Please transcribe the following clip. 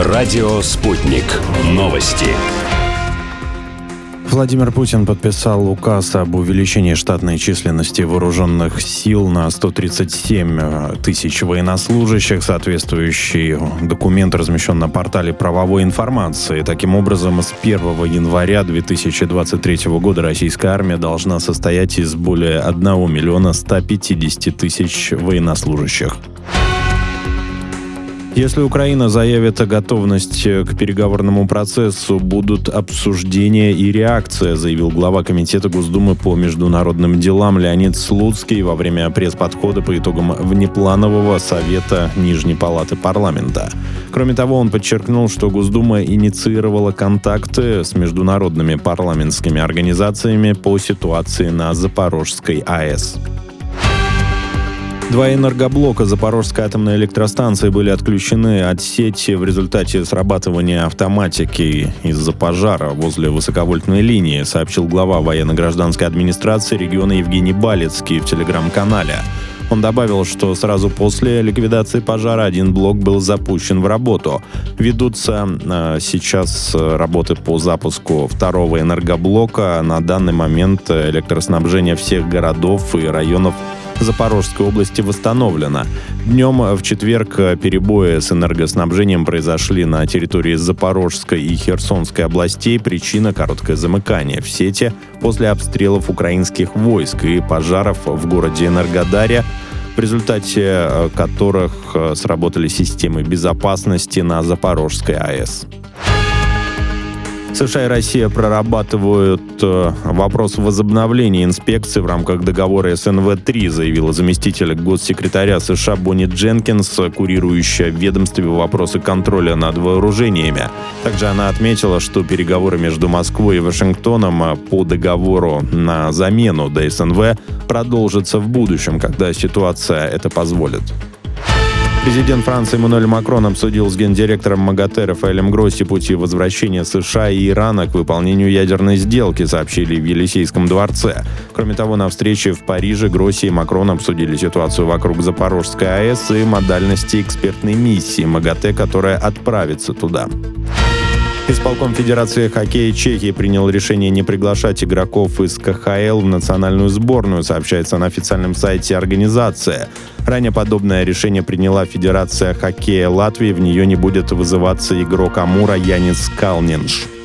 Радио «Спутник». Новости. Владимир Путин подписал указ об увеличении штатной численности вооруженных сил на 137 тысяч военнослужащих. Соответствующий документ размещен на портале правовой информации. Таким образом, с 1 января 2023 года российская армия должна состоять из более 1 миллиона 150 тысяч военнослужащих. Если Украина заявит о готовности к переговорному процессу, будут обсуждения и реакция, заявил глава Комитета Госдумы по международным делам Леонид Слуцкий во время пресс-подхода по итогам внепланового совета Нижней палаты парламента. Кроме того, он подчеркнул, что Госдума инициировала контакты с международными парламентскими организациями по ситуации на Запорожской АЭС. 2 энергоблока Запорожской атомной электростанции были отключены от сети в результате срабатывания автоматики из-за пожара возле высоковольтной линии, сообщил глава военно-гражданской администрации региона Евгений Балецкий в телеграм-канале. Он добавил, что сразу после ликвидации пожара один блок был запущен в работу. Ведутся сейчас работы по запуску второго энергоблока. На данный момент электроснабжение всех городов и районов Запорожской области восстановлено. Днем в четверг перебои с энергоснабжением произошли на территории Запорожской и Херсонской областей. Причина – короткое замыкание в сети после обстрелов украинских войск и пожаров в городе Энергодаре, в результате которых сработали системы безопасности на Запорожской АЭС. США и Россия прорабатывают вопрос возобновления инспекций в рамках договора СНВ-3, заявила заместитель госсекретаря США Бонни Дженкинс, курирующая в ведомстве вопросы контроля над вооружениями. Также она отметила, что переговоры между Москвой и Вашингтоном по договору на замену ДСНВ продолжатся в будущем, когда ситуация это позволит. Президент Франции Эммануэль Макрон обсудил с гендиректором МАГАТЭ Рафаэлем Гросси пути возвращения США и Ирана к выполнению ядерной сделки, сообщили в Елисейском дворце. Кроме того, на встрече в Париже Гросси и Макрон обсудили ситуацию вокруг Запорожской АЭС и модальности экспертной миссии МАГАТЭ, которая отправится туда. Исполком Федерации хоккея Чехии принял решение не приглашать игроков из КХЛ в национальную сборную, сообщается на официальном сайте организации. Ранее подобное решение приняла Федерация хоккея Латвии. В нее не будет вызываться игрок Амура Янис Калнинш.